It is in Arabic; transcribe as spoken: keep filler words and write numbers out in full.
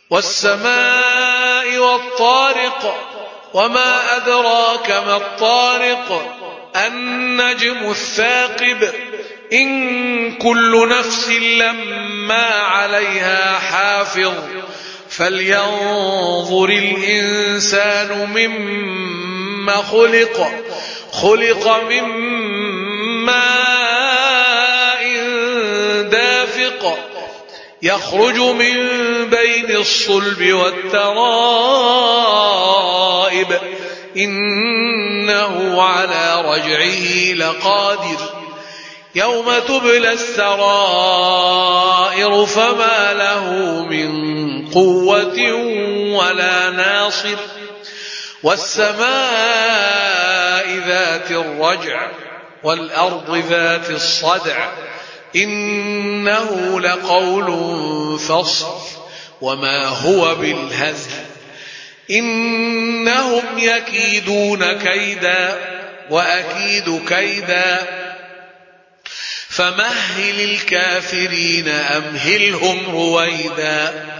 والسماء والطارق وما أدراك ما الطارق النجم الثاقب إن كل نفس لما عليها حافظ فلينظر الإنسان مما خلق خلق من ماء دافق يخرج من بين الصلب والترائب إنه على رجعه لقادر يوم تبلى السرائر فما له من قوة ولا ناصر والسماء ذات الرجع والأرض ذات الصدع إنه لقول فصل وما هو بالهزل إنهم يكيدون كيدا وأكيد كيدا فمهل الكافرين أمهلهم رويدا